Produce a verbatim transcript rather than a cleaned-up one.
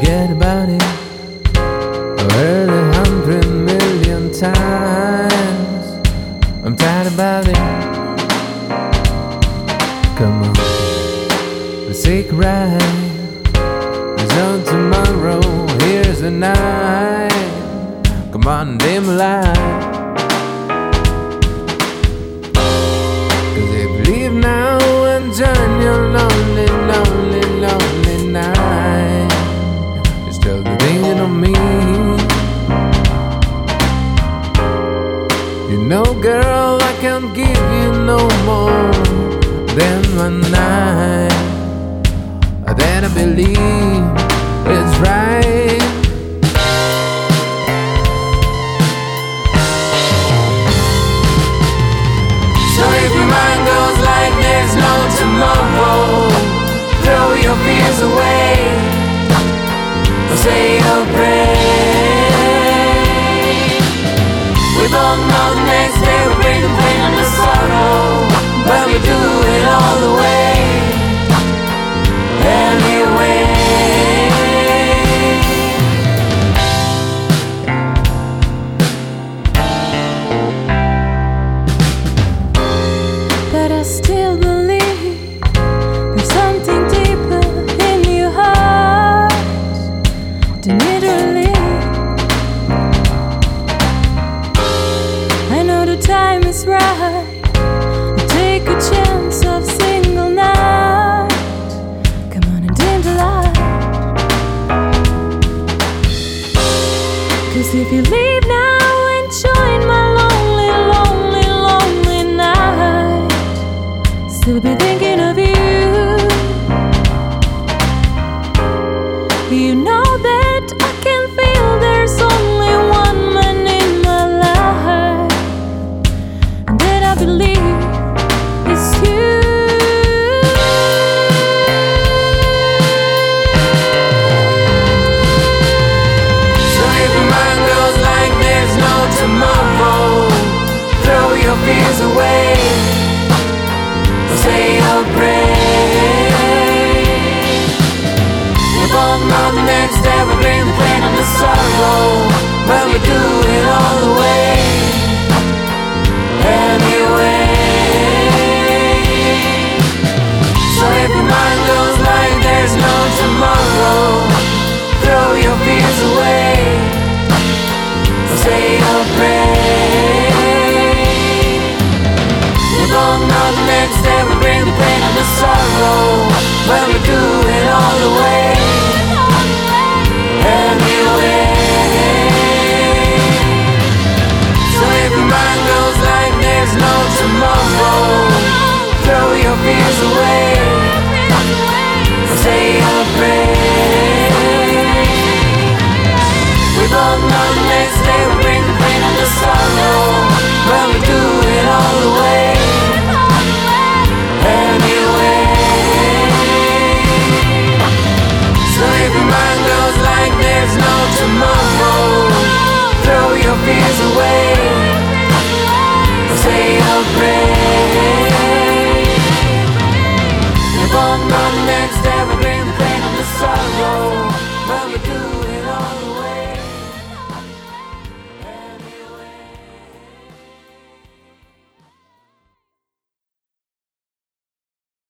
forget about it. I've heard it a hundred million times. I'm tired about it. Come on, let's take a ride. There's no tomorrow, here's the night. Come on, dim the light. Cause if you leave now and join your lonely, lonely, lonely night, you're still thinking of me. You know, girl, I can't give you no more than one night. Then I believe it's right. So if your mind goes like there's no tomorrow, throw your fears away, or say a prayer. We both know the next day will bring the pain and the sorrow, but we do it all the way. Anyway, but I still believe there's something deeper in your heart to need to relieve. I know the time is right. Take a chance of single night. Come on and dim the light. Cause if you leave now and join my lonely, lonely, lonely night, still be thinking of you. You know that I can feel there's only one man in my life, and that I believe it's you. so if your mind goes like there's no tomorrow, throw your fears away, or say a prayer. We both know the next day will bring the pain and the sorrow, but we do it all the way. Anyway, so if your mind goes like there's no tomorrow, throw your fears away, or say a prayer. We both know the next day will bring the pain and the sorrow, but we do it all the way. Anyway, so if your mind goes like there's no tomorrow, throw your fears away, or say a prayer. We both know